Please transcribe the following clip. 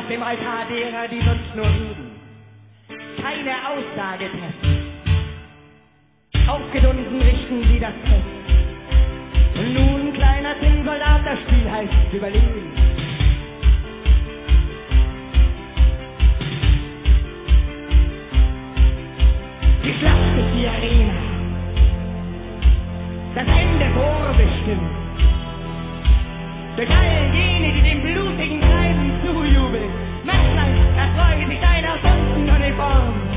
auf dem Altar derer, die sonst nur reden, keine Aussage treffen. Aufgedunden richten sie das fest. Und nun, kleiner Zinnsoldat, das Spiel heißt überleben. Die Schlacht ist die Arena, das Ende vorbestimmt. Durch all jene, die dem blutigen Treiben zujubeln, Machtland erfreue sich deiner bunten Uniform.